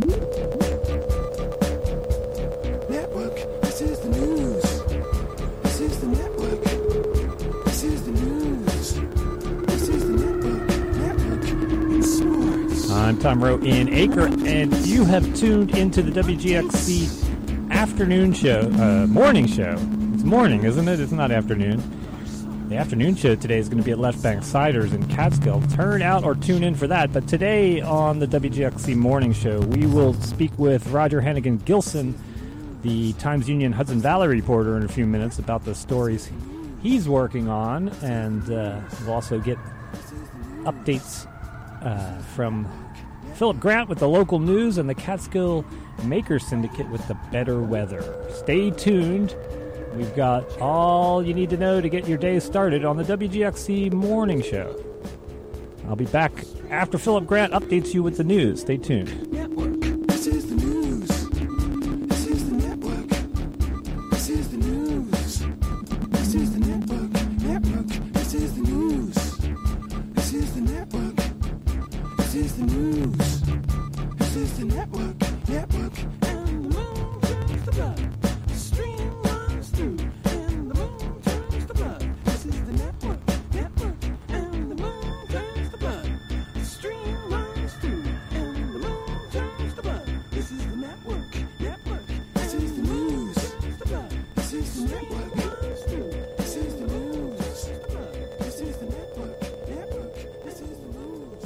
Network, this is the news. This is the network. This is the news. This is the network in sports. I'm Tom Rowe in Acre, and you have tuned into the WGXC afternoon show, morning show. It's morning, isn't it? It's not afternoon. The afternoon show today is going to be at Left Bank Ciders in Catskill. Turn out or tune in for that. But today on the WGXC morning show, we will speak with Roger Hannigan-Gilson, the Times-Union Hudson Valley reporter, in a few minutes about the stories he's working on. And we'll also get updates from Philip Grant with the local news and the Catskill Maker Syndicate with the better weather. Stay tuned. We've got all you need to know to get your day started on the WGXC Morning Show. I'll be back after Philip Grant updates you with the news. Stay tuned. Network, this is the news. This is the network. This is the news. This is the network. Network, this is the news. This is the network. This is the news. This is the network. Network. And the moon turns the blood. The stream runs through. And the moon turns the blood. This is the network. Network. And the moon turns the blood. The stream runs through. And the moon turns the blood. This is the network. Network. This is the news. This is the network. This is the news. This is the network. Network. This is the news.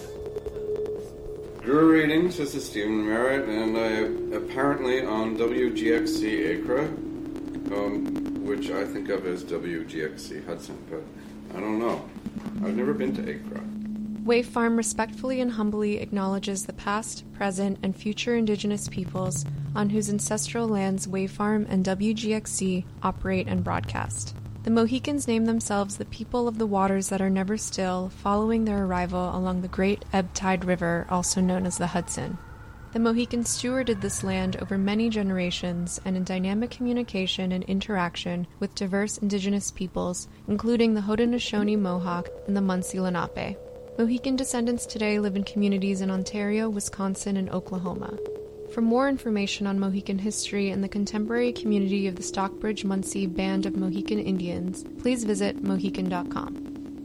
Greetings, this is Stephen Merritt, and I am apparently on WGXC Acre, which I think of as WGXC Hudson, but I don't know. I've never been to Acre. Wave Farm respectfully and humbly acknowledges the past, present, and future Indigenous peoples on whose ancestral lands Wave Farm and WGXC operate and broadcast. The Mohicans name themselves the people of the waters that are never still, following their arrival along the Great Ebb Tide River, also known as the Hudson. The Mohicans stewarded this land over many generations and in dynamic communication and interaction with diverse Indigenous peoples, including the Haudenosaunee Mohawk and the Munsee Lenape. Mohican descendants today live in communities in Ontario, Wisconsin, and Oklahoma. For more information on Mohican history and the contemporary community of the Stockbridge-Munsee Band of Mohican Indians, please visit mohican.com.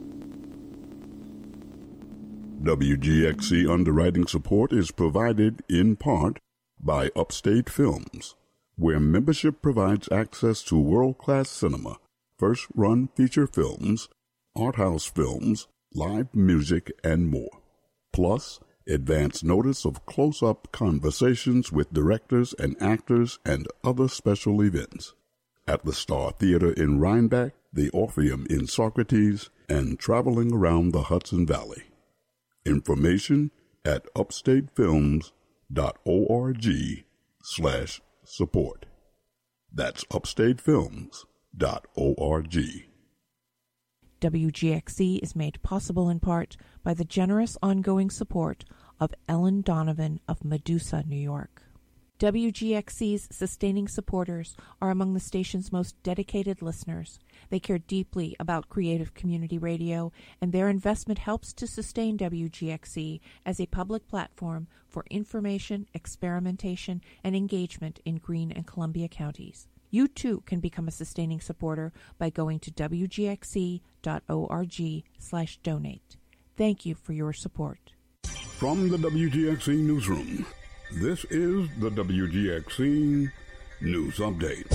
WGXC underwriting support is provided in part by Upstate Films, where membership provides access to world-class cinema, first-run feature films, art house films, live music, and more. Plus, advance notice of close-up conversations with directors and actors and other special events at the Star Theater in Rhinebeck, the Orpheum in Socrates, and traveling around the Hudson Valley. Information at upstatefilms.org/support. That's upstatefilms.org. WGXC is made possible in part by the generous ongoing support of Ellen Donovan of Medusa, New York. WGXC's sustaining supporters are among the station's most dedicated listeners. They care deeply about creative community radio, and their investment helps to sustain WGXC as a public platform for information, experimentation, and engagement in Greene and Columbia counties. You too can become a sustaining supporter by going to wgxc.org/donate. Thank you for your support. From the WGXC Newsroom, this is the WGXC News Update.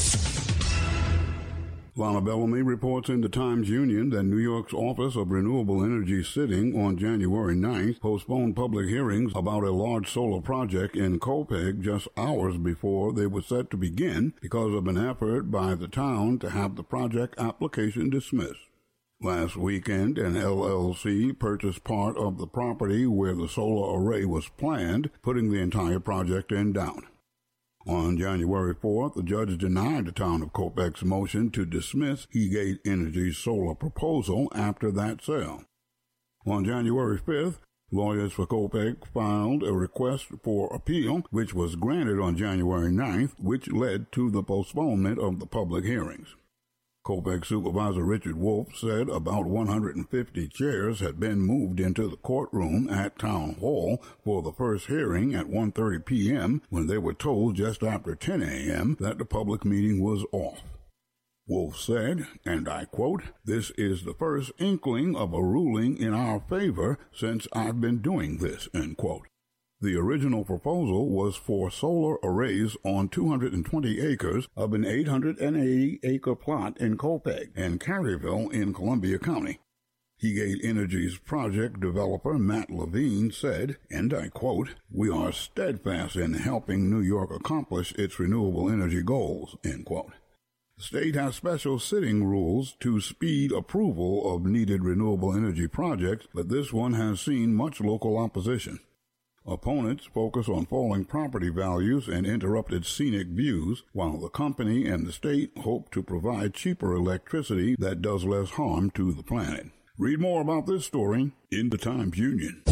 Lana Bellamy reports in the Times-Union that New York's Office of Renewable Energy sitting on January 9th postponed public hearings about a large solar project in Copiague just hours before they were set to begin because of an effort by the town to have the project application dismissed. Last weekend, an LLC purchased part of the property where the solar array was planned, putting the entire project in doubt. On January 4th, the judge denied the town of Copiague's motion to dismiss Heagate Energy's solar proposal after that sale. On January 5th, lawyers for Copiague filed a request for appeal, which was granted on January 9th, which led to the postponement of the public hearings. COPEC Supervisor Richard Wolf said about 150 chairs had been moved into the courtroom at Town Hall for the first hearing at 1:30 p.m. when they were told just after 10 a.m. that the public meeting was off. Wolf said, and I quote, "This is the first inkling of a ruling in our favor since I've been doing this," end quote. The original proposal was for solar arrays on 220 acres of an 880-acre plot in Copaig and Caryville in Columbia County. Heagate Energy's project developer Matt Levine said, and I quote, "We are steadfast in helping New York accomplish its renewable energy goals," end quote. The state has special sitting rules to speed approval of needed renewable energy projects, but this one has seen much local opposition. Opponents focus on falling property values and interrupted scenic views, while the company and the state hope to provide cheaper electricity that does less harm to the planet. Read more about this story in the Times-Union.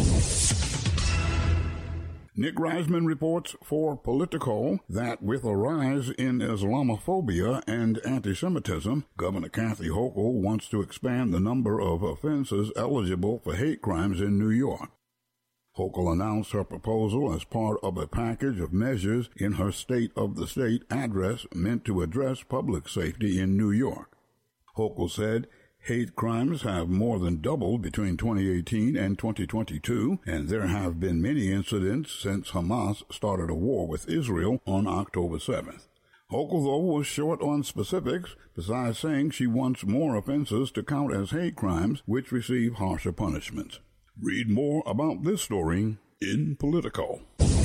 Nick Reisman reports for Politico that with a rise in Islamophobia and anti-Semitism, Governor Kathy Hochul wants to expand the number of offenses eligible for hate crimes in New York. Hochul announced her proposal as part of a package of measures in her State of the State address meant to address public safety in New York. Hochul said, "Hate crimes have more than doubled between 2018 and 2022, and there have been many incidents since Hamas started a war with Israel on October 7th. Hochul, though, was short on specifics, besides saying she wants more offenses to count as hate crimes, which receive harsher punishments. Read more about this story in Politico.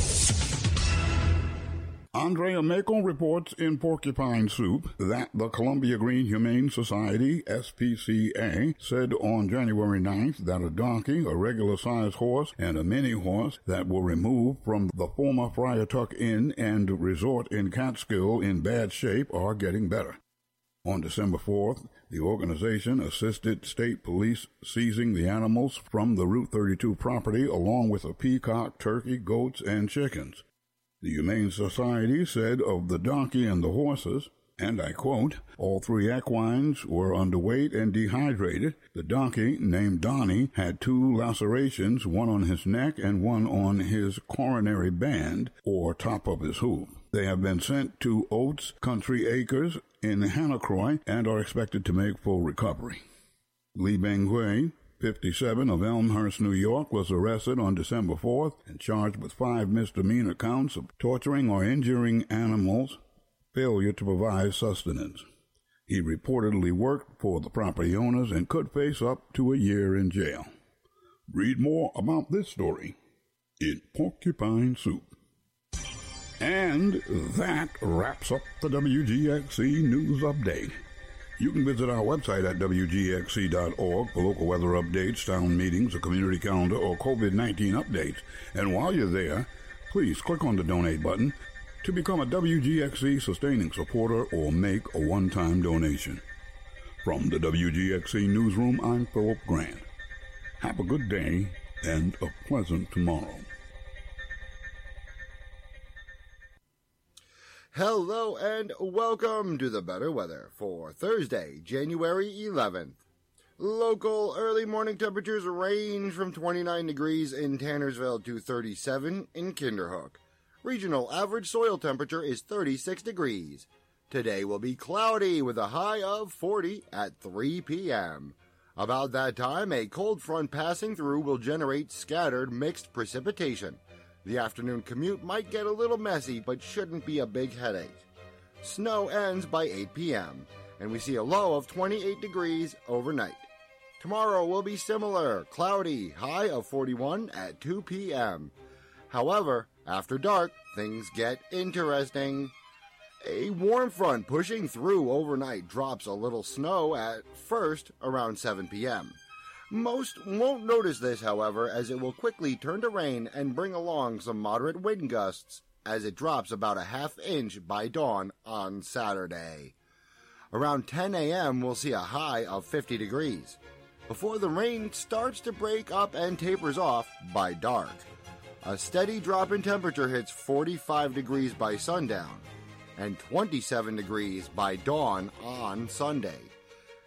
Andrea Mako reports in Porcupine Soup that the Columbia Green Humane Society, SPCA, said on January 9th that a donkey, a regular-sized horse, and a mini-horse that were removed from the former Friar Tuck Inn and Resort in Catskill in bad shape are getting better. On December 4th, the organization assisted state police seizing the animals from the Route 32 property along with a peacock, turkey, goats, and chickens. The Humane Society said of the donkey and the horses, and I quote, "All three equines were underweight and dehydrated. The donkey, named Donnie, had 2 lacerations, one on his neck and one on his coronary band, or top of his hoof. They have been sent to Oats Country Acres in Hannacroy and are expected to make full recovery." Lee Benghui, 57, of Elmhurst, New York, was arrested on December 4th and charged with 5 misdemeanor counts of torturing or injuring animals, failure to provide sustenance. He reportedly worked for the property owners and could face up to a year in jail. Read more about this story in Porcupine Soup. And that wraps up the WGXC News Update. You can visit our website at WGXC.org for local weather updates, town meetings, a community calendar, or COVID-19 updates. And while you're there, please click on the donate button to become a WGXC sustaining supporter or make a one-time donation. From the WGXC Newsroom, I'm Philip Grant. Have a good day and a pleasant tomorrow. Hello and welcome to the better weather for Thursday, January 11th. Local early morning temperatures range from 29 degrees in Tannersville to 37 in Kinderhook. Regional average soil temperature is 36 degrees. Today will be cloudy with a high of 40 at 3 p.m. About that time, a cold front passing through will generate scattered mixed precipitation. The afternoon commute might get a little messy, but shouldn't be a big headache. Snow ends by 8 p.m., and we see a low of 28 degrees overnight. Tomorrow will be similar, cloudy, high of 41 at 2 p.m. However, after dark, things get interesting. A warm front pushing through overnight drops a little snow at first around 7 p.m. Most won't notice this, however, as it will quickly turn to rain and bring along some moderate wind gusts as it drops about a half-inch by dawn on Saturday. Around 10 a.m. we'll see a high of 50 degrees, before the rain starts to break up and tapers off by dark. A steady drop in temperature hits 45 degrees by sundown and 27 degrees by dawn on Sunday.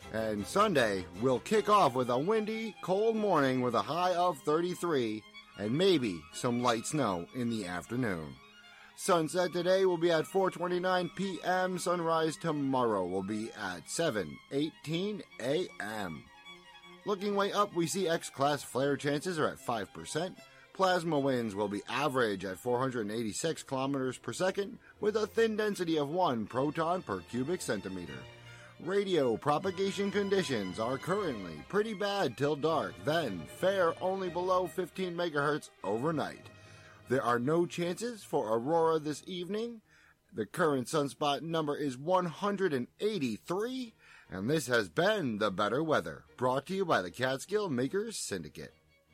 And Sunday will kick off with a windy, cold morning with a high of 33 and maybe some light snow in the afternoon. Sunset today will be at 4:29 p.m. Sunrise tomorrow will be at 7:18 a.m. Looking way up, we see X-class flare chances are at 5%. Plasma winds will be average at 486 kilometers per second with a thin density of 1 proton per cubic centimeter. Radio propagation conditions are currently pretty bad till dark, then fair only below 15 megahertz overnight. There are no chances for aurora this evening. The current sunspot number is 183, and this has been The Better Weather, brought to you by the Catskill Makers Syndicate.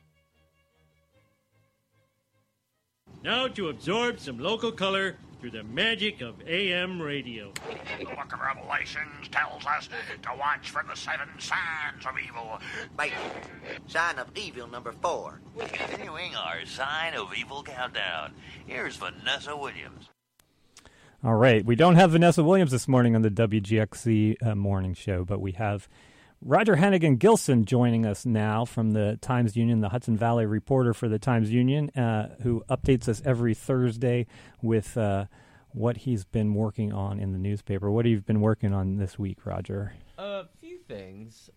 Now to absorb some local color through the magic of AM radio. The book of Revelations tells us to watch for the 7 signs of evil. Wait, sign of evil number 4. Continuing our sign of evil countdown, here's Vanessa Williams. All right, we don't have Vanessa Williams this morning on the WGXC morning show, but we have Roger Hannigan-Gilson joining us now from the Times-Union, the Hudson Valley reporter for the Times-Union, who updates us every Thursday with what he's been working on in the newspaper. What have you been working on this week, Roger? A few things.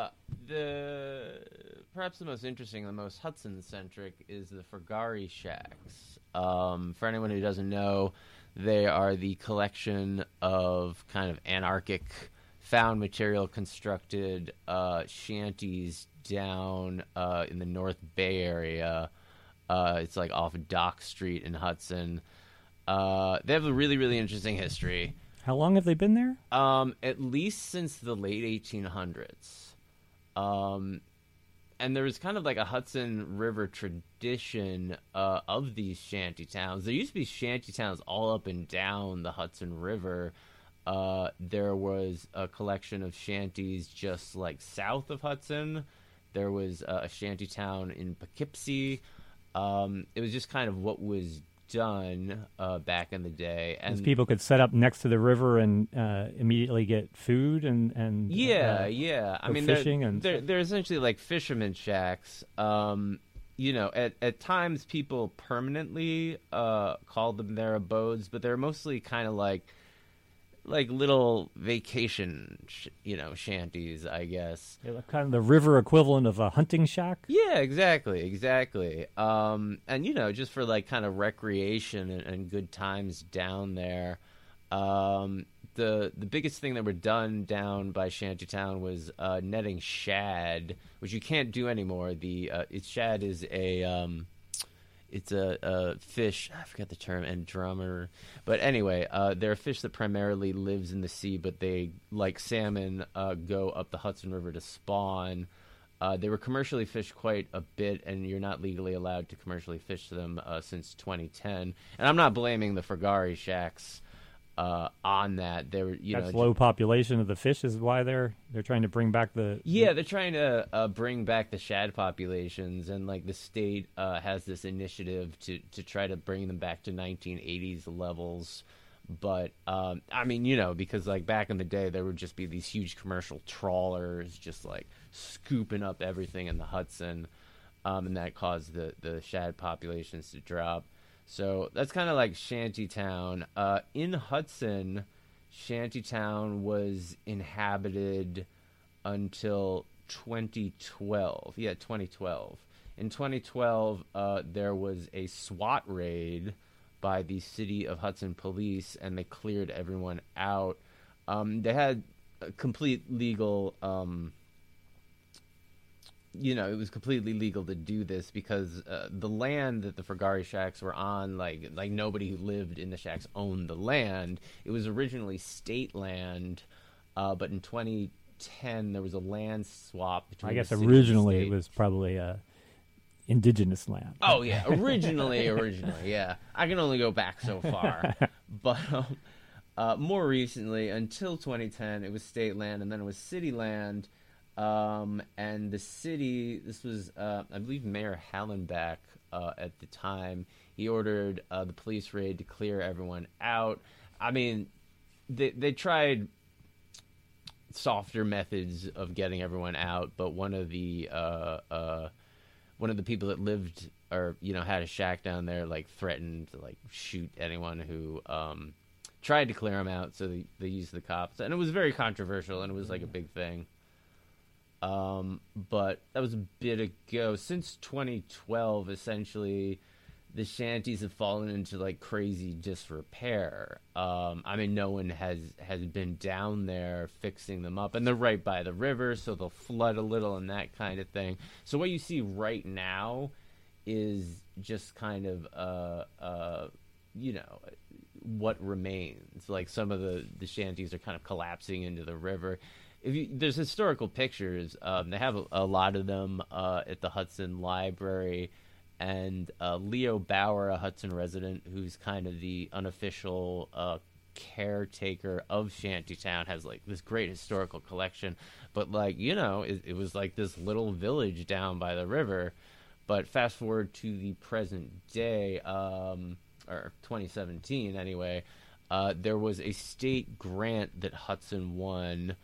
Perhaps the most interesting, the most Hudson-centric, is the Fragari Shacks. For anyone who doesn't know, they are the collection of kind of anarchic found material constructed shanties down in the North Bay area. It's like off Dock Street in Hudson. They have a really, really interesting history. How long have they been there? At least since the late 1800s. And there was kind of like a Hudson River tradition of these shanty towns. There used to be shanty towns all up and down the Hudson River. There was a collection of shanties just like south of Hudson. There was a shanty town in Poughkeepsie. It was just kind of what was done back in the day, and people could set up next to the river and immediately get food and I mean, fishing they're essentially like fisherman shacks. At times people permanently called them their abodes, but they're mostly kind of like little vacation, shanties, I guess. They're kind of the river equivalent of a hunting shack? Yeah, exactly. And, just for, like, kind of recreation and good times down there. The biggest thing that were done down by Shantytown was netting shad, which you can't do anymore. Shad is it's a fish, I forget the term, and drummer. But anyway, they're a fish that primarily lives in the sea, but they, like salmon, go up the Hudson River to spawn. They were commercially fished quite a bit, and you're not legally allowed to commercially fish them since 2010. And I'm not blaming the Fragari Shacks on that. They were, That's low population of the fish is why they're trying to bring back the... Yeah, they're trying to bring back the shad populations, and like the state has this initiative to try to bring them back to 1980s levels. But because like back in the day there would just be these huge commercial trawlers just like scooping up everything in the Hudson, and that caused the shad populations to drop. So that's kind of like Shantytown. In Hudson, Shantytown was inhabited until 2012. Yeah, 2012. In 2012, there was a SWAT raid by the City of Hudson Police, and they cleared everyone out. They had a complete legal... it was completely legal to do this because the land that the Fragari Shacks were on, like nobody who lived in the shacks owned the land. It was originally state land, but in 2010 there was a land swap between. I guess the city originally and it was probably indigenous land. Oh yeah, originally, yeah. I can only go back so far, but more recently, until 2010, it was state land, and then it was city land. And the city, this was, I believe, Mayor Hallenbeck at the time. He ordered the police raid to clear everyone out. I mean, they tried softer methods of getting everyone out. But one of the people that lived or had a shack down there like threatened to like shoot anyone who tried to clear them out. So they used the cops, and it was very controversial, and it was like a big thing. But that was a bit ago. Since 2012, essentially, the shanties have fallen into like crazy disrepair. I mean, no one has been down there fixing them up, and they're right by the river, so they'll flood a little and that kind of thing. So what you see right now is just kind of what remains. Like some of the shanties are kind of collapsing into the river. There's historical pictures. They have a lot of them at the Hudson Library. And Leo Bauer, a Hudson resident who's kind of the unofficial caretaker of Shantytown, has like this great historical collection. But like, it was like this little village down by the river. But fast forward to the present day, or 2017 anyway, there was a state grant that Hudson won.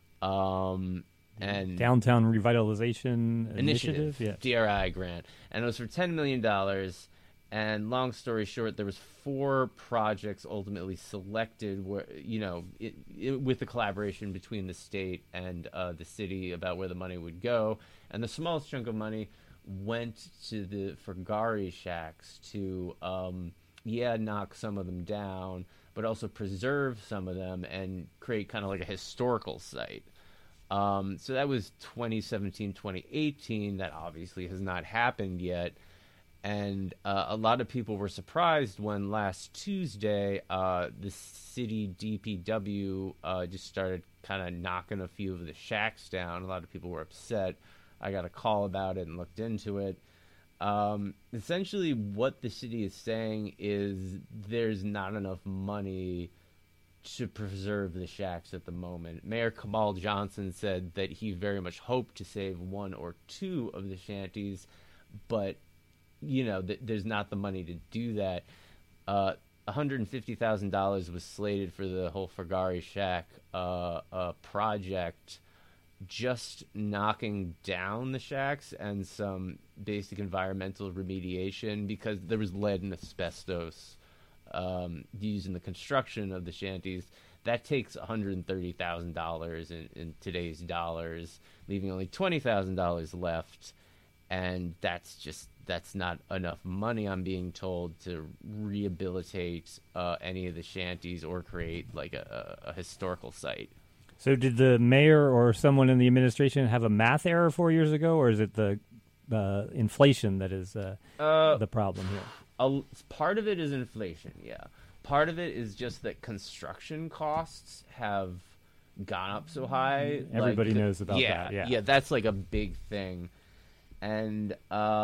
And Downtown Revitalization Initiative, yeah. DRI grant, and it was for $10 million. And long story short, there was 4 projects ultimately selected, where with the collaboration between the state and the city about where the money would go. And the smallest chunk of money went to the Fragari shacks to knock some of them down, but also preserve some of them and create kind of like a historical site. So that was 2017, 2018. That obviously has not happened yet. And a lot of people were surprised when last Tuesday the city DPW just started kind of knocking a few of the shacks down. A lot of people were upset. I got a call about it and looked into it. Essentially, what the city is saying is there's not enough money to preserve the shacks at the moment. Mayor Kamal Johnson said that he very much hoped to save 1 or 2 of the shanties, but there's not the money to do that. $150,000 was slated for the whole Fragari shack project, just knocking down the shacks and some basic environmental remediation, because there was lead and asbestos used in the construction of the shanties. That takes $130,000 in today's dollars, leaving only $20,000 left, and that's not enough money, I'm being told, to rehabilitate any of the shanties or create like a historical site. So did the mayor or someone in the administration have a math error 4 years ago, or is it the inflation that is the problem here? Part of it is inflation, yeah. Part of it is just that construction costs have gone up so high. Everybody knows about that. Yeah, that's like a big thing, and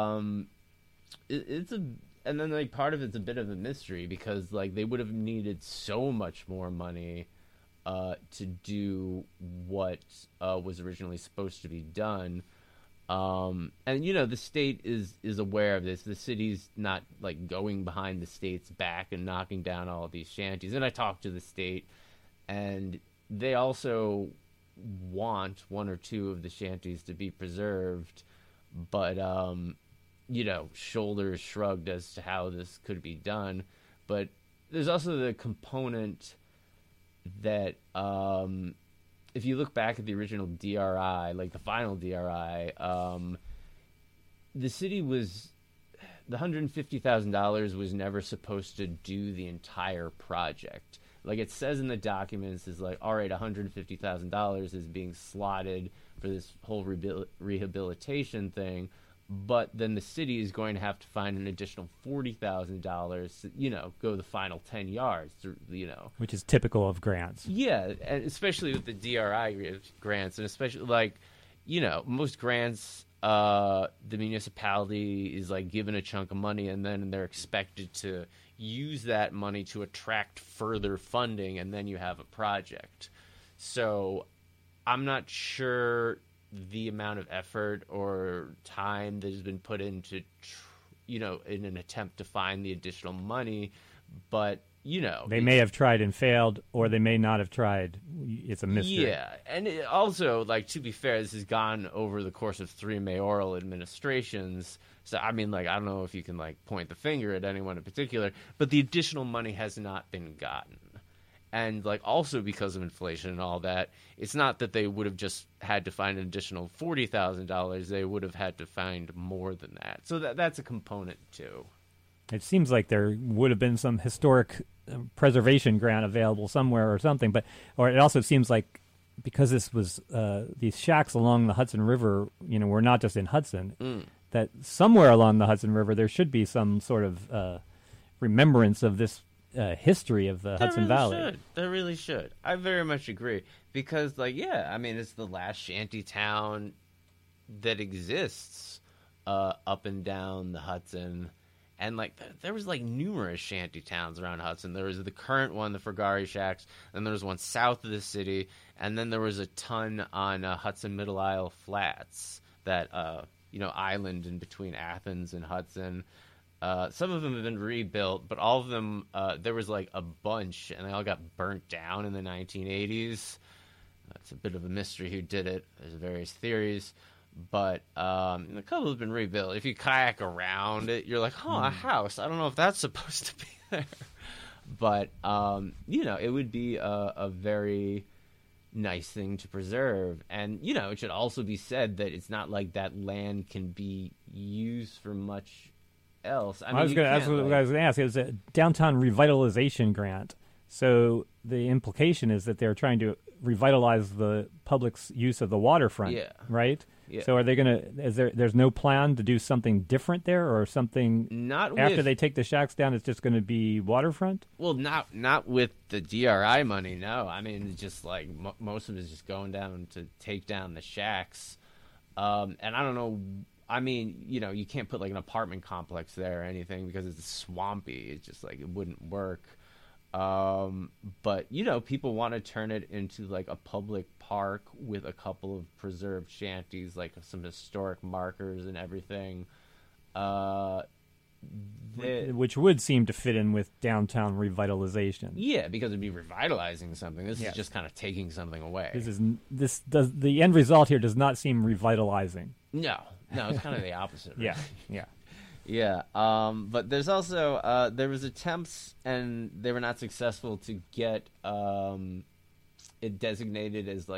it's and then like part of it's a bit of a mystery, because like they would have needed so much more money to do what was originally supposed to be done. And the state is aware of this. The city's not like going behind the state's back and knocking down all of these shanties. And I talked to the state, and they also want 1 or 2 of the shanties to be preserved, but shoulders shrugged as to how this could be done. But there's also the component that if you look back at the original DRI, like the final DRI, the city was, the $150,000 was never supposed to do the entire project. Like it says in the documents, is like, all right, $150,000 is being slotted for this whole rehabilitation thing, but then the city is going to have to find an additional $40,000 to, go the final 10 yards, Which is typical of grants. Yeah, and especially with the DRI grants, and especially like, most grants, the municipality is like given a chunk of money, and then they're expected to use that money to attract further funding, and then you have a project. So I'm not sure the amount of effort or time that has been put into, in an attempt to find the additional money. But, They may have tried and failed, or they may not have tried. It's a mystery. Yeah, and also, to be fair, this has gone over the course of 3 mayoral administrations. So, I mean, I don't know if you can, point the finger at anyone in particular, but the additional money has not been gotten. And, also because of inflation and all that, it's not that they would have just had to find an additional $40,000. They would have had to find more than that. So that's a component, too. It seems like there would have been some historic preservation grant available somewhere or something. Or it also seems like because this was these shacks along the Hudson River, were not just in Hudson, that somewhere along the Hudson River there should be some sort of remembrance of this history of the Hudson Valley. There really should. I very much agree. Because, it's the last shanty town that exists up and down the Hudson. And, there was, numerous shanty towns around Hudson. There was the current one, the Fragari Shacks, then there was one south of the city, and then there was a ton on Hudson Middle Isle Flats, that, island in between Athens and Hudson. Some of them have been rebuilt, but all of them, there was a bunch, and they all got burnt down in the 1980s. It's a bit of a mystery who did it. There's various theories, but a couple have been rebuilt. If you kayak around it, you're like, a house. I don't know if that's supposed to be there. But, it would be a very nice thing to preserve. And, it should also be said that it's not like that land can be used for much else. I was going to ask. It was a downtown revitalization grant. So the implication is that they're trying to revitalize the public's use of the waterfront, right? Yeah. So are they going to? There's no plan to do something different there, or something? Not after they take the shacks down. It's just going to be waterfront. Well, not with the DRI money. No, I mean, it's just most of it is just going down to take down the shacks. And I don't know. I mean, you can't put an apartment complex there or anything because it's swampy. It's just it wouldn't work. But people want to turn it into a public park with a couple of preserved shanties, some historic markers and everything. Which would seem to fit in with downtown revitalization. Yeah, because it'd be revitalizing something. This is just kind of taking something away. The end result here does not seem revitalizing. No, it's kind of the opposite. Yeah. Yeah, but there's also there was attempts, and they were not successful to get it designated as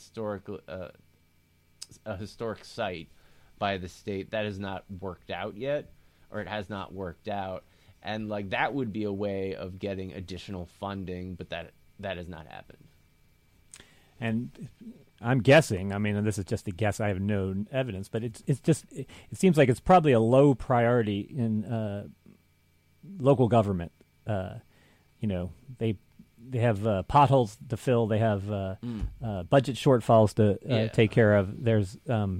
a historic site by the state. That has not worked out yet, or it has not worked out, and that would be a way of getting additional funding, but that has not happened. And I'm guessing, and this is just a guess, I have no evidence, but it seems like it's probably a low priority in local government. They have potholes to fill, they have budget shortfalls to take care of. There's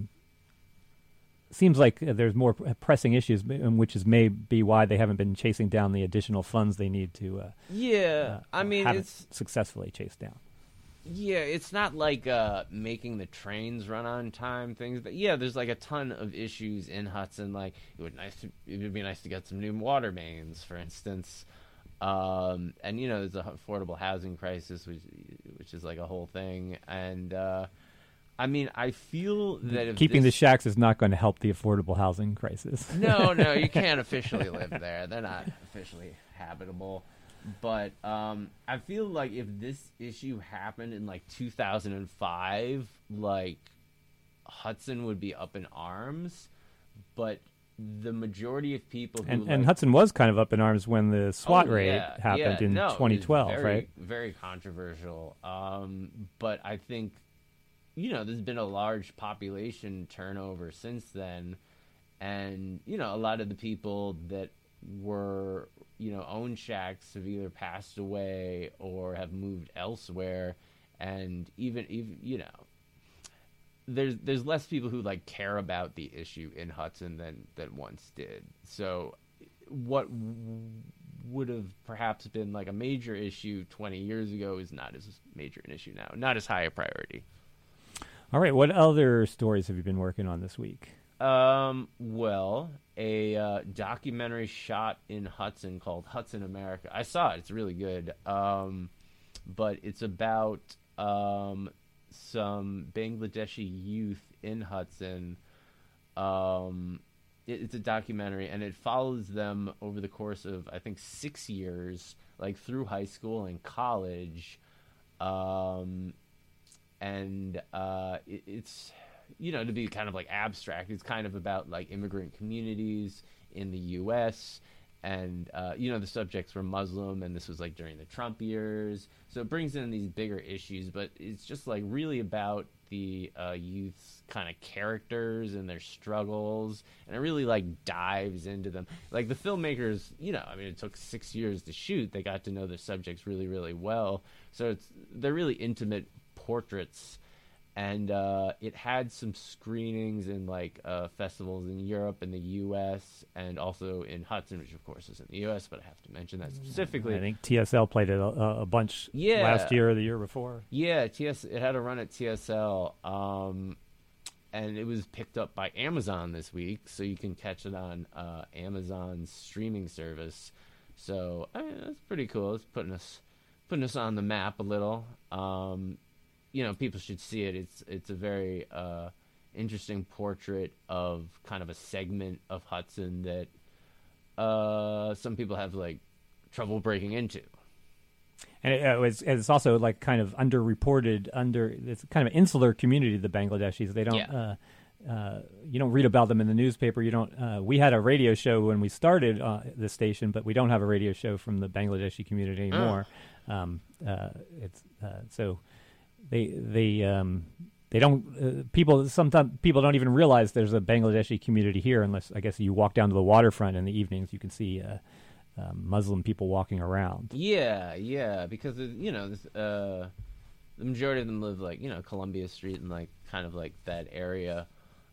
seems like there's more pressing issues, which is maybe why they haven't been chasing down the additional funds they need to. It's successfully chased down. Yeah, it's not making the trains run on time, things. But there's a ton of issues in Hudson. It would be nice to get some new water mains, for instance. And there's an affordable housing crisis, which is a whole thing. And I feel that if keeping the shacks is not going to help the affordable housing crisis. No, you can't officially live there. They're not officially habitable. But I feel like if this issue happened in 2005, Hudson would be up in arms. But the majority of people who and Hudson was kind of up in arms when the SWAT raid happened in 2012, right? Very controversial. But I think there's been a large population turnover since then, and a lot of the people that were own shacks have either passed away or have moved elsewhere, and even there's less people who care about the issue in Hudson than once did. So what would have perhaps been a major issue 20 years ago is not as major an issue now, not as high a priority. All right, what other stories have you been working on this week? Well, a documentary shot in Hudson called Hudson America. I saw it. It's really good. But it's about some Bangladeshi youth in Hudson. It's a documentary, and it follows them over the course of, I think, 6 years, like through high school and college. It's, to be kind of like abstract, it's kind of about like immigrant communities in the U.S., and, the subjects were Muslim, and this was like during the Trump years. So it brings in these bigger issues, but it's just like really about the youth's kind of characters and their struggles, and it really like dives into them. Like the filmmakers, it took 6 years to shoot. They got to know the subjects really, really well. So they're really intimate portraits. And it had some screenings in like festivals in Europe and the U.S. and also in Hudson, which of course is in the U.S., but I have to mention that specifically. I think TSL played it a bunch last year or the year before. Yeah, it had a run at TSL, and it was picked up by Amazon this week, so you can catch it on Amazon's streaming service. So that's pretty cool. It's putting us on the map a little. People should see it. It's a very interesting portrait of kind of a segment of Hudson that some people have like trouble breaking into. And it's also like kind of underreported. It's kind of an insular community, the Bangladeshis. They don't. You don't read about them in the newspaper. You don't. We had a radio show when we started the station, but we don't have a radio show from the Bangladeshi community anymore. So. They don't sometimes people don't even realize there's a Bangladeshi community here unless I guess you walk down to the waterfront in the evenings. You can see Muslim people walking around. Yeah, because the majority of them live like Columbia Street and like kind of like that area.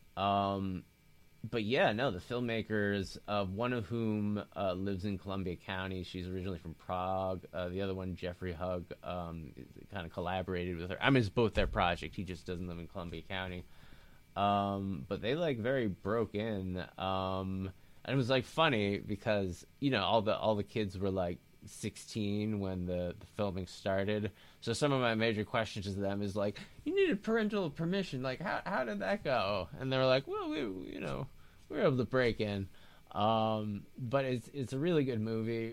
But yeah, no, the filmmakers, one of whom lives in Columbia County. She's originally from Prague. The other one, Jeffrey Hugg, kind of collaborated with her. I mean, it's both their project. He just doesn't live in Columbia County. But they like very broke in. And it was like funny because, all the kids were like 16 when the filming started. So some of my major questions to them is like, you needed parental permission. Like, how did that go? And they were like, well, we were able to break in. But it's a really good movie.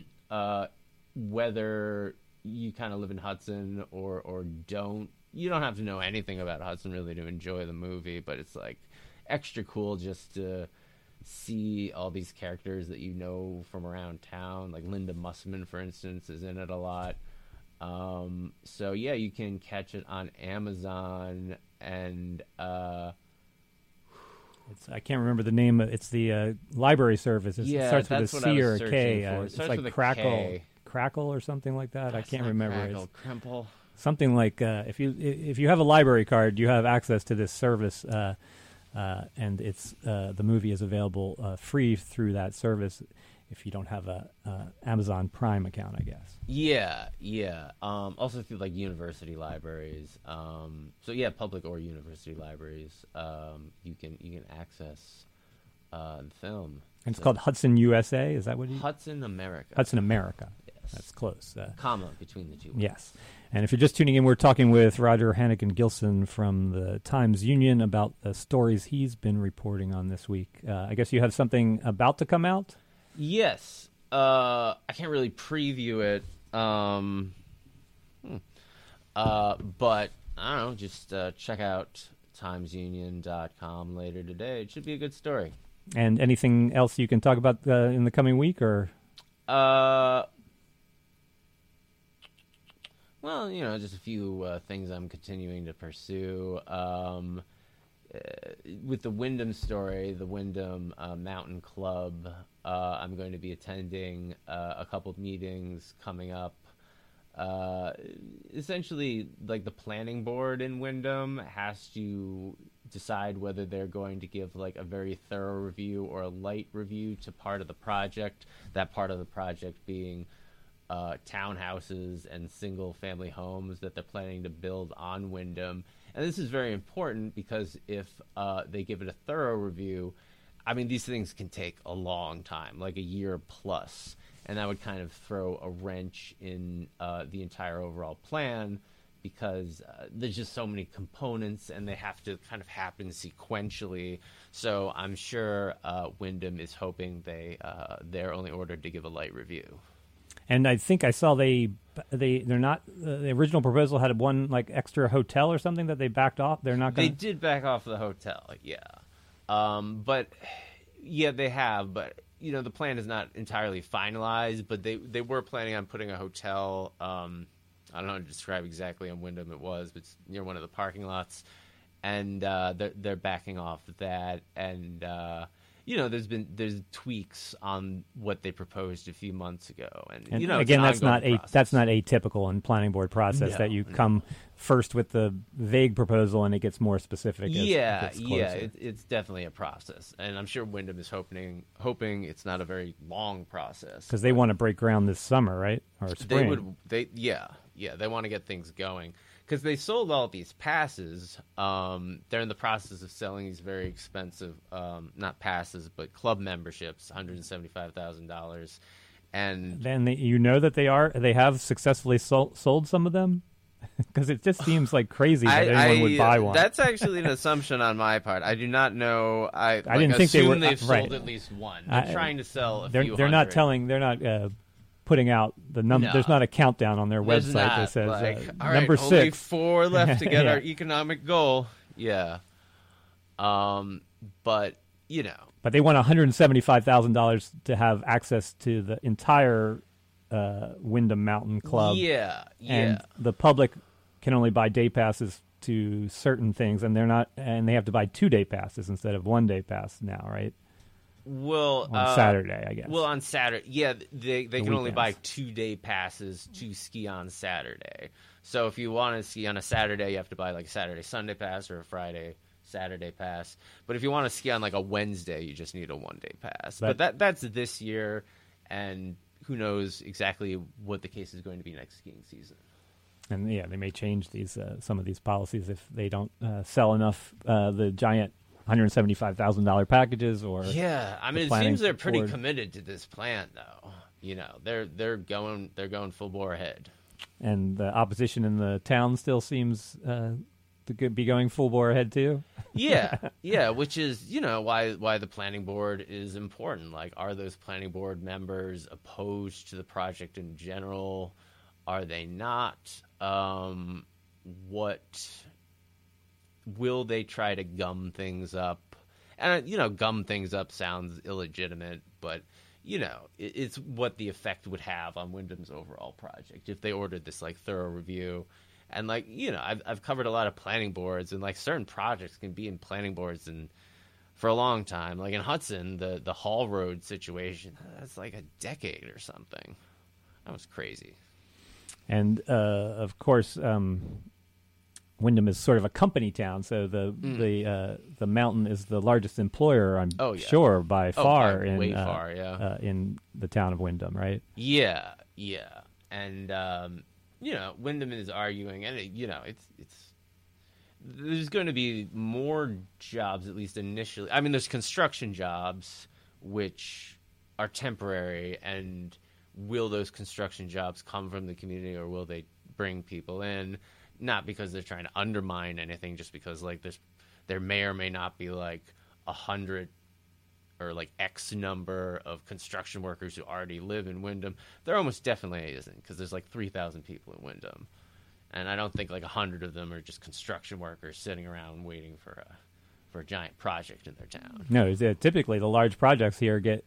Whether you kind of live in Hudson or don't, you don't have to know anything about Hudson really to enjoy the movie. But it's like extra cool just to see all these characters that you know from around town. Like Linda Mussman, for instance, is in it a lot. So yeah, you can catch it on Amazon, and I can't remember the name. It's the library service. It starts with a C or a K. It's like Crackle or something like that. I can't remember. Cremple. Something like if you have a library card, you have access to this service, and it's the movie is available free through that service. If you don't have a Amazon Prime account, I guess. Yeah. Also through like university libraries. So yeah, public or university libraries. You can access the film. And it's called Hudson USA. Is that what Hudson America. Hudson America. Yes. That's close. Comma between the two. Yes. And if you're just tuning in, we're talking with Roger Hannigan-Gilson from the Times-Union about the stories he's been reporting on this week. I guess you have something about to come out? Yes. I can't really preview it. But, I don't know, just check out timesunion.com later today. It should be a good story. And anything else you can talk about in the coming week, or? Well, just a few things I'm continuing to pursue. With the Wyndham story, the Wyndham Mountain Club, I'm going to be attending a couple of meetings coming up. Essentially, like the planning board in Wyndham has to decide whether they're going to give like a very thorough review or a light review to part of the project. That part of the project being townhouses and single-family homes that they're planning to build on Wyndham. And this is very important because if they give it a thorough review, I mean, these things can take a long time, like a year plus. And that would kind of throw a wrench in the entire overall plan because there's just so many components and they have to kind of happen sequentially. So I'm sure Wyndham is hoping they're only ordered to give a light review. And I think I saw they're not the original proposal had one like extra hotel or something that they backed off. They're not. They did back off the hotel, yeah. But yeah, they have. But you know, the plan is not entirely finalized. But they were planning on putting a hotel. I don't know how to describe exactly on Wyndham it was, but it's near one of the parking lots, and they're backing off that. And you know, there's tweaks on what they proposed a few months ago, and you know, again, that's not atypical in planning board process that you come first with the vague proposal and it gets more specific. It's definitely a process, and I'm sure Wyndham is hoping it's not a very long process because they want to break ground this summer, right, or spring. They want to get things going. Because they sold all these passes. They're in the process of selling these very expensive, not passes, but club memberships, $175,000. And then they have successfully sold some of them? Because it just seems like crazy that anyone would buy one. That's actually an assumption on my part. I do not know. I didn't think they were. They've sold at least one. They're trying to sell a few They're not telling. They're not. Putting out the number. No. There's not a countdown on their website that says number 6. Only 4 left to get our economic goal. Yeah. But you know. But they want $175,000 to have access to the entire Wyndham Mountain Club. Yeah. And the public can only buy day passes to certain things, and they have to buy 2-day passes instead of 1-day pass now, right? Well, on Saturday, I guess. Well, on Saturday, yeah, they can only buy 2-day passes to ski on Saturday. So if you want to ski on a Saturday, you have to buy like a Saturday Sunday pass or a Friday Saturday pass. But if you want to ski on like a Wednesday, you just need a 1-day pass. But that's this year, and who knows exactly what the case is going to be next skiing season. And yeah, they may change these some of these policies if they don't sell enough the giant $175,000 packages, or I mean, it seems they're pretty committed to this plan, though. You know, they're going full bore ahead, and the opposition in the town still seems to be going full bore ahead too. Which is why the planning board is important. Like, are those planning board members opposed to the project in general? Are they not? Will they try to gum things up? And, gum things up sounds illegitimate, but, it's what the effect would have on Wyndham's overall project if they ordered this, like, thorough review. And, like, I've covered a lot of planning boards, and, like, certain projects can be in planning boards for a long time. Like, in Hudson, the Hall Road situation, that's like a decade or something. That was crazy. And, of course, Wyndham is sort of a company town, so the mountain is the largest employer, I'm sure, by far in the town of Wyndham, right? Yeah. And Wyndham is arguing, and it's there's going to be more jobs, at least initially. I mean, there's construction jobs which are temporary, and will those construction jobs come from the community, or will they bring people in? Not because they're trying to undermine anything, just because like there may or may not be like 100 or like X number of construction workers who already live in Wyndham. There almost definitely isn't, because there's like 3,000 people in Wyndham, and I don't think like 100 of them are just construction workers sitting around waiting for a giant project in their town. No, typically the large projects here get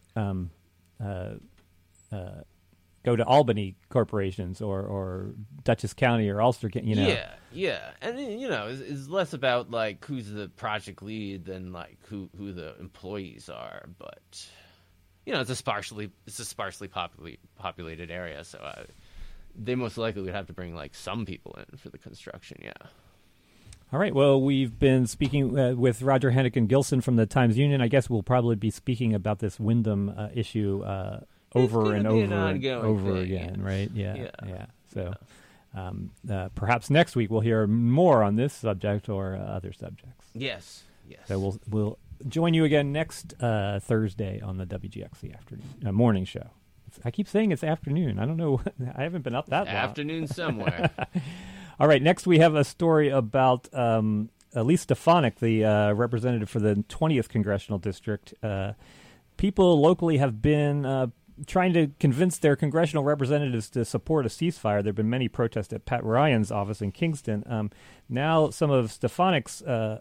go to Albany corporations or Dutchess County or Ulster, Yeah, and it's less about like who's the project lead than like who the employees are. But it's a sparsely populated area, so they most likely would have to bring like some people in for the construction. Yeah. All right. Well, we've been speaking with Roger Hennigan-Gilson from the Times-Union. I guess we'll probably be speaking about this Wyndham issue over and over again, right? Yeah. So Perhaps next week we'll hear more on this subject or other subjects. Yes. So we'll join you again next Thursday on the WGXC afternoon morning show. I keep saying it's afternoon. I don't know. I haven't been up that long. Afternoon somewhere. All right. Next, we have a story about Elise Stefanik, the representative for the 20th Congressional District. People locally have been trying to convince their congressional representatives to support a ceasefire. There have been many protests at Pat Ryan's office in Kingston. Now some of Stefanik's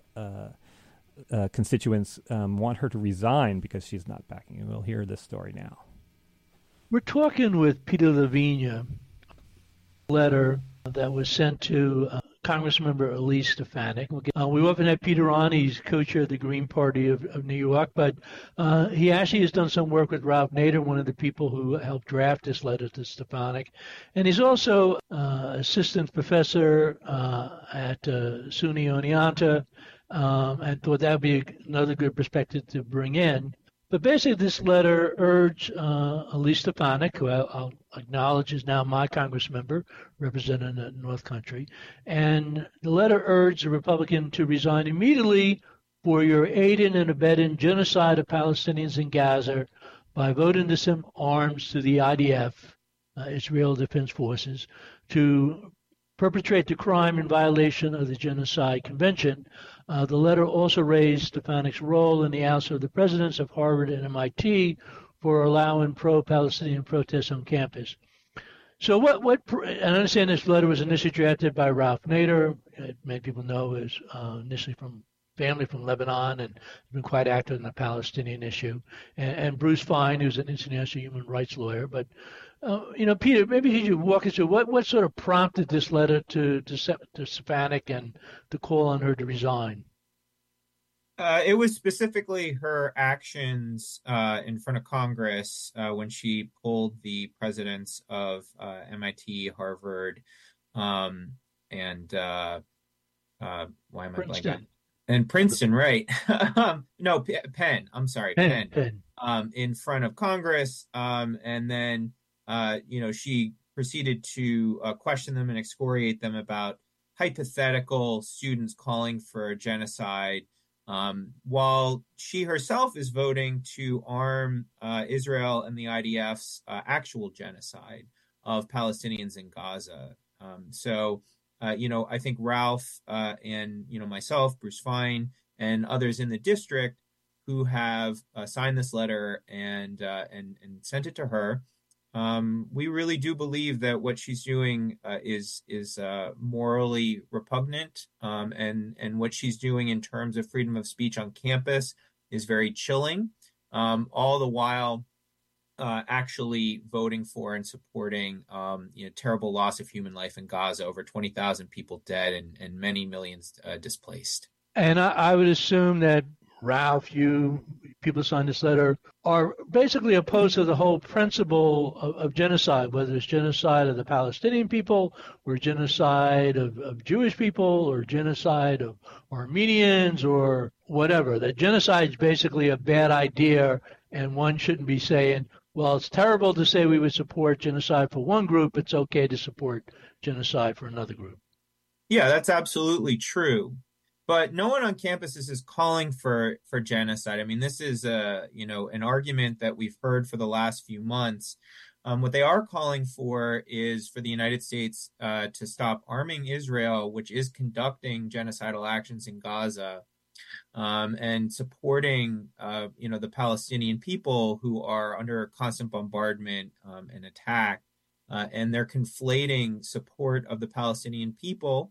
constituents want her to resign because she's not backing it. We'll hear this story now. We're talking with Peter Lavinia, a letter that was sent to Congressmember Elise Stefanik. We often have Peter on. He's co-chair of the Green Party of New York, but he actually has done some work with Ralph Nader, one of the people who helped draft this letter to Stefanik. And he's also assistant professor at SUNY Oneonta, and thought that would be another good perspective to bring in. But basically, this letter urged Elise Stefanik, who I'll acknowledge is now my Congress member, representing the North Country, and the letter urged the Republican to resign immediately for your aiding and abetting genocide of Palestinians in Gaza by voting to send arms to the IDF, Israel Defense Forces, to perpetrate the crime in violation of the Genocide Convention. The letter also raised Stefanik's role in the ouster of the presidents of Harvard and MIT for allowing pro-Palestinian protests on campus. So I understand this letter was initially drafted by Ralph Nader. Many people know is initially from family from Lebanon and been quite active in the Palestinian issue. And Bruce Fine, who's an international human rights lawyer. But, Peter, maybe could you walk us through what sort of prompted this letter to Stefanik and the call on her to resign? It was specifically her actions in front of Congress when she pulled the presidents of MIT, Harvard, and why am I blanking? And Princeton, right? No, Penn. I'm sorry, Penn. In front of Congress, and then she proceeded to question them and excoriate them about hypothetical students calling for a genocide. While she herself is voting to arm Israel and the IDF's actual genocide of Palestinians in Gaza. I think Ralph and myself, Bruce Fine, and others in the district who have signed this letter and sent it to her. We really do believe that what she's doing is morally repugnant, and what she's doing in terms of freedom of speech on campus is very chilling. All the while, actually voting for and supporting terrible loss of human life in Gaza, over 20,000 people dead and many millions displaced. And I would assume that Ralph, people signed this letter, are basically opposed to the whole principle of genocide, whether it's genocide of the Palestinian people or genocide of Jewish people or genocide of Armenians or whatever. That genocide is basically a bad idea, and one shouldn't be saying, well, it's terrible to say we would support genocide for one group. It's okay to support genocide for another group. Yeah, that's absolutely true. But no one on campuses is calling for genocide. I mean, this is an argument that we've heard for the last few months. What they are calling for is for the United States to stop arming Israel, which is conducting genocidal actions in Gaza, and supporting the Palestinian people who are under constant bombardment and attack. And they're conflating support of the Palestinian people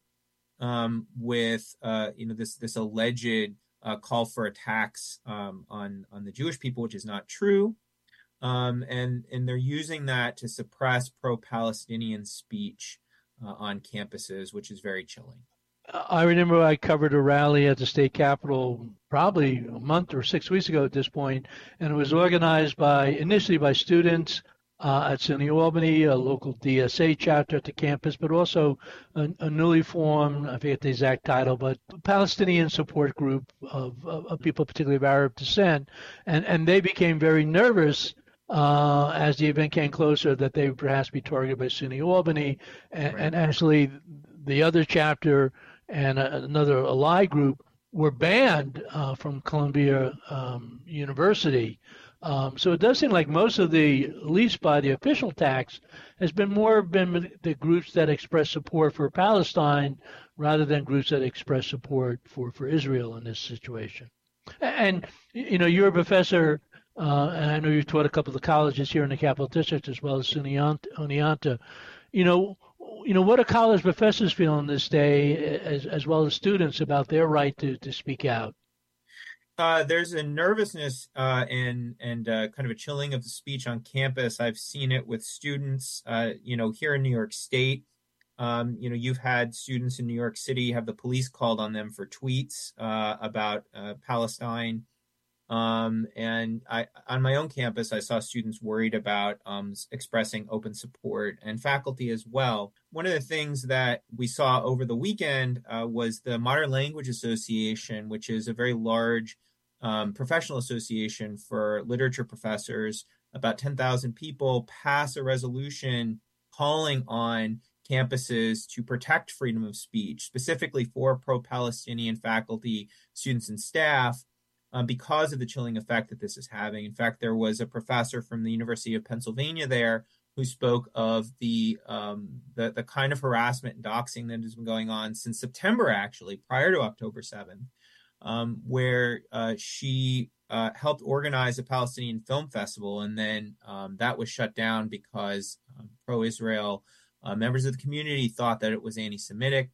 with this alleged call for attacks on the Jewish people, which is not true, and they're using that to suppress pro-Palestinian speech on campuses, which is very chilling. I remember I covered a rally at the state capitol probably a month or 6 weeks ago at this point, and it was organized initially by students at SUNY Albany, a local DSA chapter at the campus, but also a newly formed, I forget the exact title, but Palestinian support group of people, particularly of Arab descent. And they became very nervous as the event came closer, that they would perhaps be targeted by SUNY Albany, and actually the other chapter and another ally group were banned from Columbia University. So it does seem like most of the, at least by the official tax, has been the groups that express support for Palestine rather than groups that express support for Israel in this situation. And, you're a professor, and I know you've taught a couple of colleges here in the Capital District as well as SUNY Oneonta. What do college professors feel on this day, as well as students, about their right to speak out? There's a nervousness and kind of a chilling of the speech on campus. I've seen it with students, here in New York State. You've had students in New York City have the police called on them for tweets about Palestine. And on my own campus, I saw students worried about expressing open support, and faculty as well. One of the things that we saw over the weekend was the Modern Language Association, which is a very large professional association for literature professors. About 10,000 people pass a resolution calling on campuses to protect freedom of speech, specifically for pro-Palestinian faculty, students, and staff, because of the chilling effect that this is having. In fact, there was a professor from the University of Pennsylvania there who spoke of the kind of harassment and doxing that has been going on since September, actually, prior to October 7th, where she helped organize a Palestinian film festival, and then that was shut down because pro-Israel members of the community thought that it was anti-Semitic.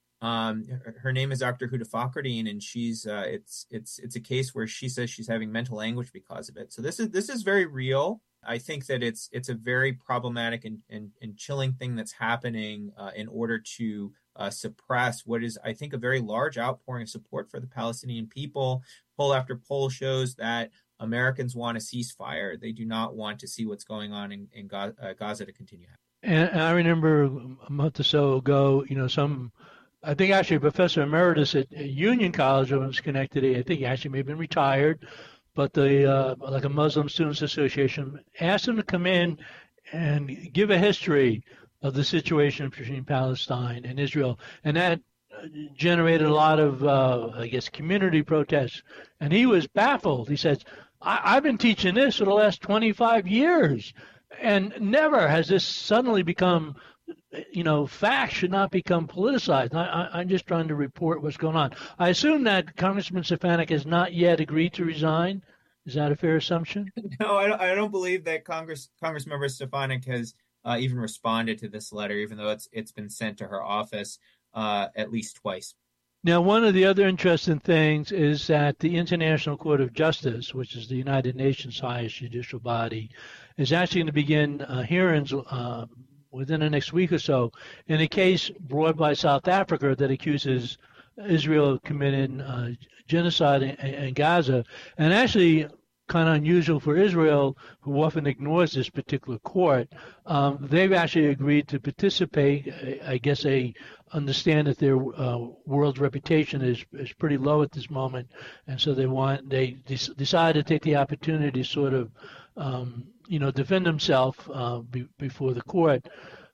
Her name is Dr. Huda Fakhrudin, and she's it's a case where she says she's having mental anguish because of it. So this is very real. I think that it's a very problematic and chilling thing that's happening in order to suppress what is, I think, a very large outpouring of support for the Palestinian people. Poll after poll shows that Americans want a ceasefire. They do not want to see what's going on in Gaza to continue. And I remember a month or so ago, I think actually a professor emeritus at Union College of Schenectady, I think he actually may have been retired, but like a Muslim Students Association asked him to come in and give a history of the situation between Palestine and Israel. And that generated a lot of, community protests. And he was baffled. He says, I've been teaching this for the last 25 years, and never has this suddenly become, facts should not become politicized. I'm just trying to report what's going on. I assume that Congressman Stefanik has not yet agreed to resign. Is that a fair assumption? No, I don't believe that Congressmember Stefanik has even responded to this letter, even though it's been sent to her office at least twice. Now, one of the other interesting things is that the International Court of Justice, which is the United Nations' highest judicial body, is actually going to begin hearings within the next week or so in a case brought by South Africa that accuses Israel of committing genocide in Gaza. And actually, kind of unusual for Israel, who often ignores this particular court, they've actually agreed to participate. I guess they understand that their world's reputation is pretty low at this moment, and so they decide to take the opportunity to sort of defend themselves before the court.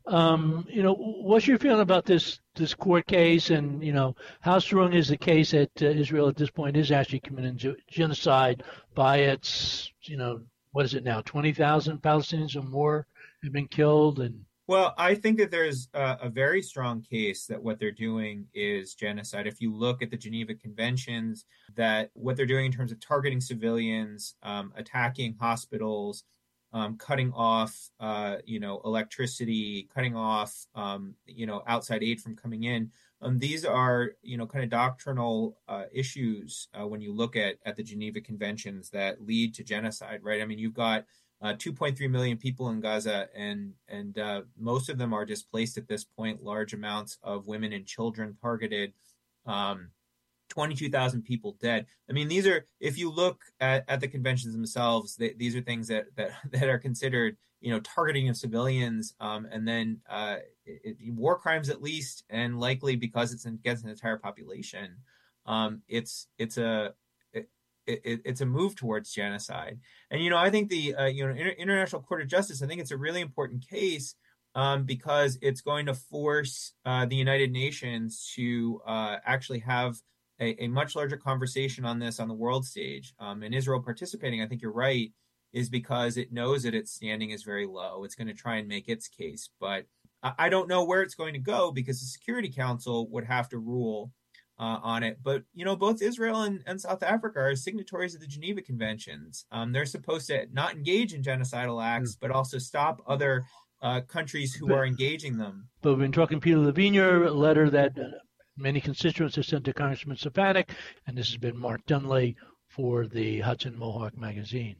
What's your feeling about this court case, and how strong is the case that Israel at this point is actually committing genocide by its, what is it now, 20,000 Palestinians or more have been killed? And well, I think that there's a very strong case that what they're doing is genocide. If you look at the Geneva Conventions, that what they're doing in terms of targeting civilians, attacking hospitals, cutting off, electricity, cutting off, outside aid from coming in. These are, kind of doctrinal issues when you look at the Geneva Conventions that lead to genocide, right? I mean, you've got 2.3 million people in Gaza, and most of them are displaced at this point. Large amounts of women and children targeted. 22,000 people dead. I mean, these are, if you look at the conventions themselves, these are things that are considered, targeting of civilians, and then war crimes at least, and likely because it's against an entire population. It's it's a move towards genocide. And I think the International Court of Justice, I think it's a really important case because it's going to force the United Nations to actually have a much larger conversation on this on the world stage. And Israel participating, I think you're right, is because it knows that its standing is very low. It's going to try and make its case, but I don't know where it's going to go because the Security Council would have to rule on it. But, both Israel and South Africa are signatories of the Geneva Conventions. They're supposed to not engage in genocidal acts, but also stop other countries who are engaging them. But we've been talking Peter Lavigne, a letter that many constituents have sent to Congressman Stefanik, and this has been Mark Dunley for the Hudson Mohawk Magazine.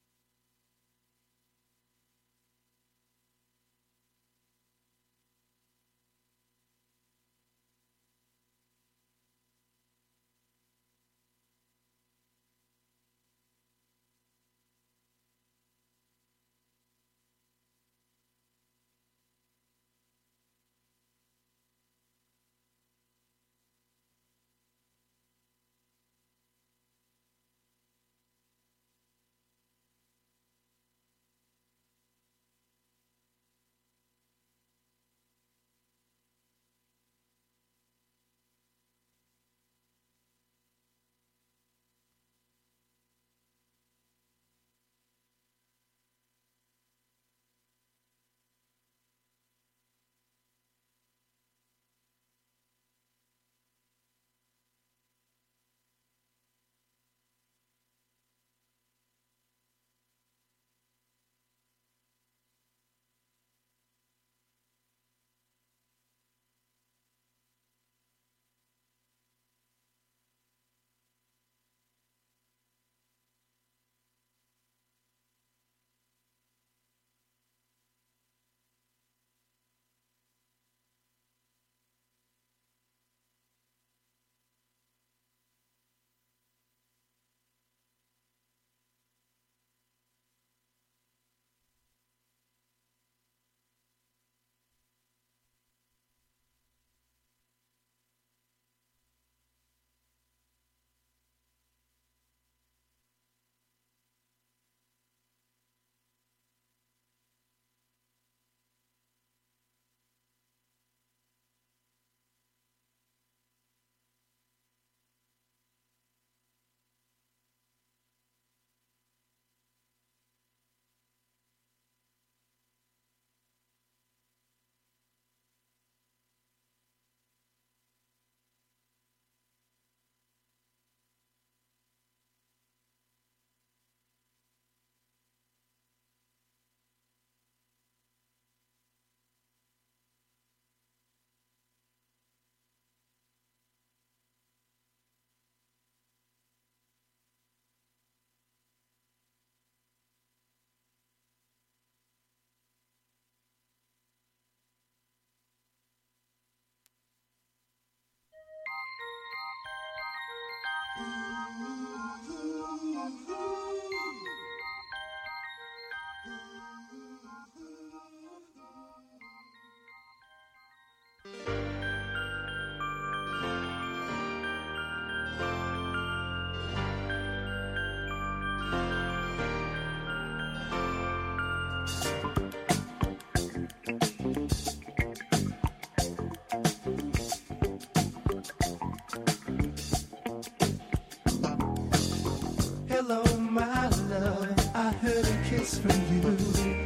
Hello, my love, I heard a kiss from you.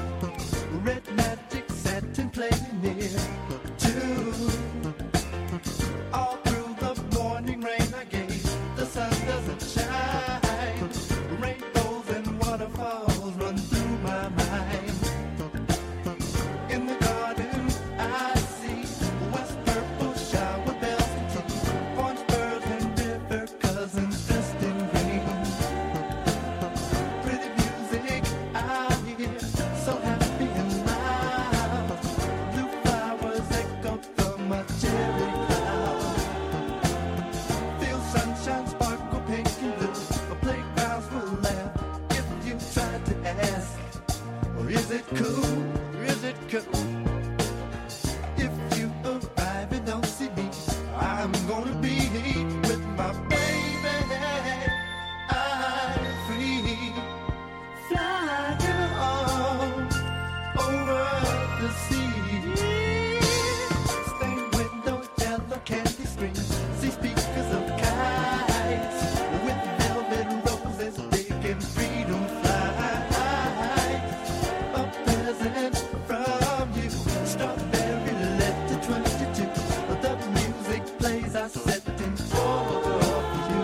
Red magic satin playing near too. All through the morning rain I gave, the sun doesn't shine. Rainbows and waterfalls run through my mind. In the garden I see west purple shower bells and tea, orange birds and river cousins dressed in green. Pretty music I hear, so happy and loud. Blue flowers echo from a cherry cloud. Feel sunshine sparkle pink and blue. Playgrounds will laugh if you try to ask, or is it cool? Or is it cool? If you arrive and don't see me, I'm gonna be with my baby. fantasy. Stained windows, yellow candy strings, see speakers of kites with velvet roses, taking freedom flights. A present from you, strawberry letter 22. The music plays, I set in for you.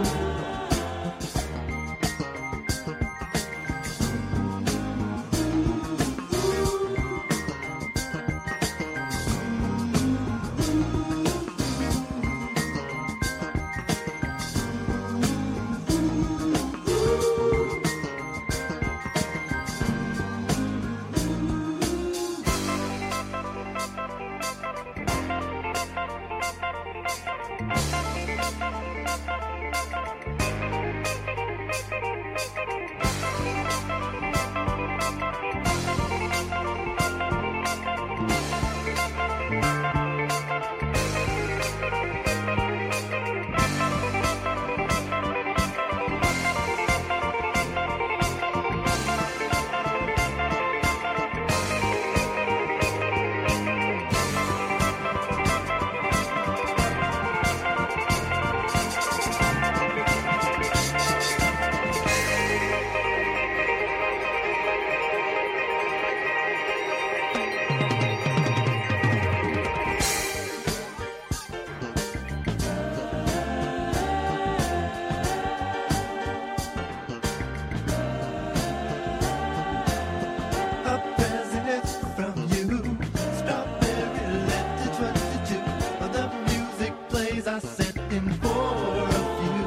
A present from you, strawberry letter 22. The music plays, I set in for a few.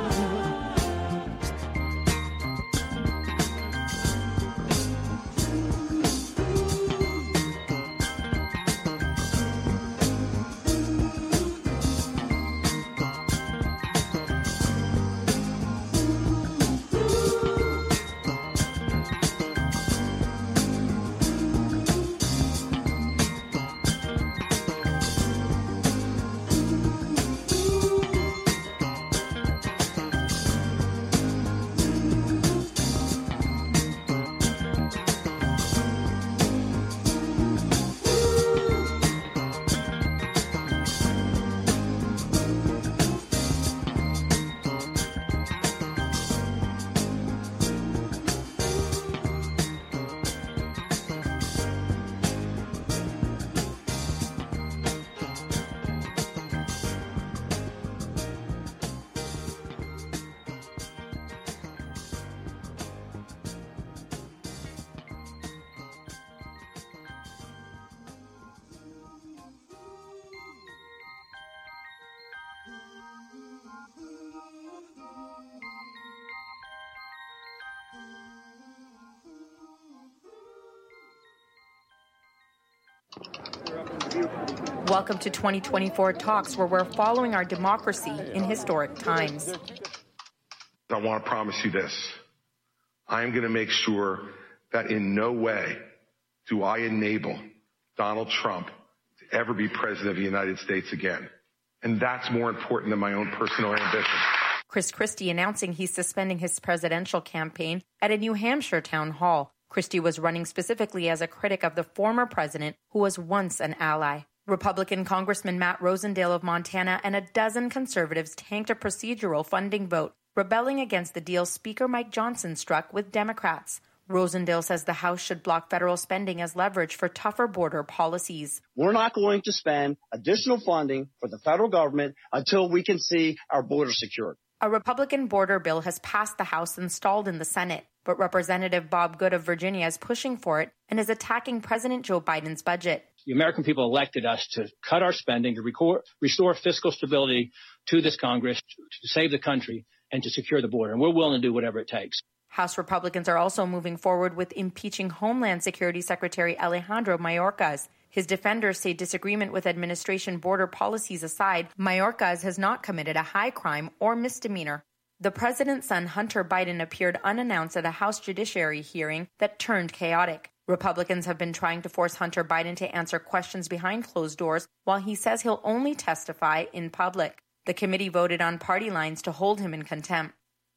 Welcome to 2024 Talks, where we're following our democracy in historic times. I want to promise you this. I am going to make sure that in no way do I enable Donald Trump to ever be president of the United States again. And that's more important than my own personal ambition. Chris Christie announcing he's suspending his presidential campaign at a New Hampshire town hall. Christie was running specifically as a critic of the former president, who was once an ally. Republican Congressman Matt Rosendale of Montana and a dozen conservatives tanked a procedural funding vote, rebelling against the deal Speaker Mike Johnson struck with Democrats. Rosendale says the House should block federal spending as leverage for tougher border policies. We're not going to spend additional funding for the federal government until we can see our border secured. A Republican border bill has passed the House and stalled in the Senate, but Representative Bob Good of Virginia is pushing for it and is attacking President Joe Biden's budget. The American people elected us to cut our spending, to restore fiscal stability to this Congress, to save the country, and to secure the border. And we're willing to do whatever it takes. House Republicans are also moving forward with impeaching Homeland Security Secretary Alejandro Mayorkas. His defenders say disagreement with administration border policies aside, Mayorkas has not committed a high crime or misdemeanor. The president's son, Hunter Biden, appeared unannounced at a House Judiciary hearing that turned chaotic. Republicans have been trying to force Hunter Biden to answer questions behind closed doors, while he says he'll only testify in public. The committee voted on party lines to hold him in contempt.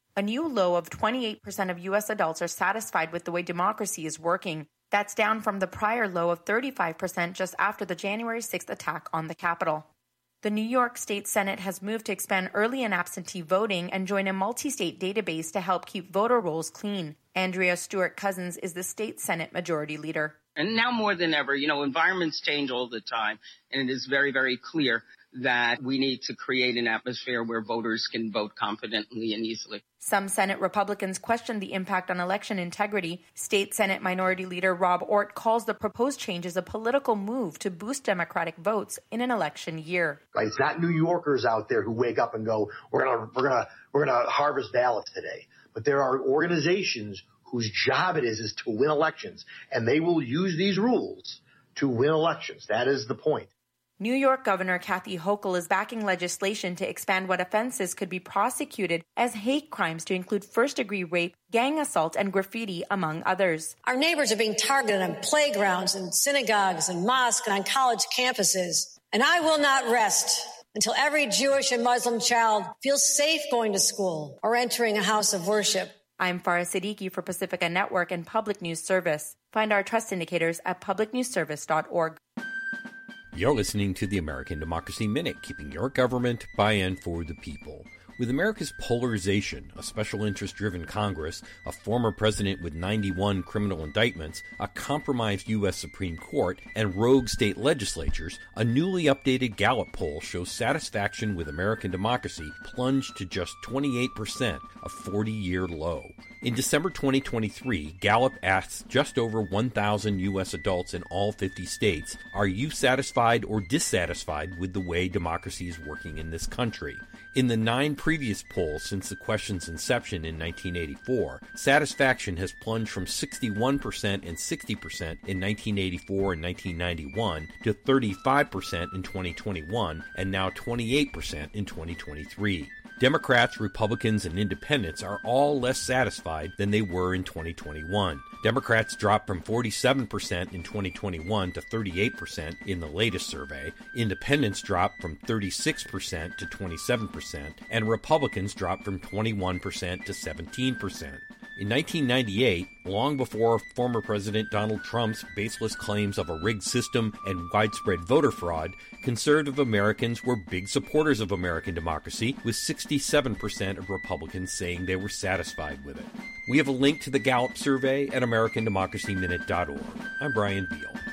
A new low of 28% of U.S. adults are satisfied with the way democracy is working. That's down from the prior low of 35% just after the January 6th attack on the Capitol. The New York State Senate has moved to expand early and absentee voting and join a multi-state database to help keep voter rolls clean. Andrea Stewart-Cousins is the state Senate Majority Leader. And now more than ever, environments change all the time, and it is very, very clear that we need to create an atmosphere where voters can vote confidently and easily. Some Senate Republicans question the impact on election integrity. State Senate Minority Leader Rob Ortt calls the proposed changes a political move to boost Democratic votes in an election year. Right? It's not New Yorkers out there who wake up and go, we're gonna harvest ballots today. But there are organizations whose job it is to win elections, and they will use these rules to win elections. That is the point. New York Governor Kathy Hochul is backing legislation to expand what offenses could be prosecuted as hate crimes to include first-degree rape, gang assault, and graffiti, among others. Our neighbors are being targeted on playgrounds and synagogues and mosques and on college campuses. And I will not rest until every Jewish and Muslim child feels safe going to school or entering a house of worship. I'm Farah Siddiqui for Pacifica Network and Public News Service. Find our trust indicators at publicnewsservice.org. You're listening to the American Democracy Minute, keeping your government by and for the people. With America's polarization, a special interest-driven Congress, a former president with 91 criminal indictments, a compromised U.S. Supreme Court, and rogue state legislatures, a newly updated Gallup poll shows satisfaction with American democracy plunged to just 28%, a 40-year low. In December 2023, Gallup asked just over 1,000 U.S. adults in all 50 states, are you satisfied or dissatisfied with the way democracy is working in this country? In the 9 previous polls since the question's inception in 1984, satisfaction has plunged from 61% and 60% in 1984 and 1991 to 35% in 2021 and now 28% in 2023. Democrats, Republicans, and Independents are all less satisfied than they were in 2021. Democrats dropped from 47% in 2021 to 38% in the latest survey. Independents dropped from 36% to 27%, and Republicans dropped from 21% to 17%. In 1998, long before former President Donald Trump's baseless claims of a rigged system and widespread voter fraud, conservative Americans were big supporters of American democracy, with 67% of Republicans saying they were satisfied with it. We have a link to the Gallup survey at AmericanDemocracyMinute.org. I'm Brian Beal.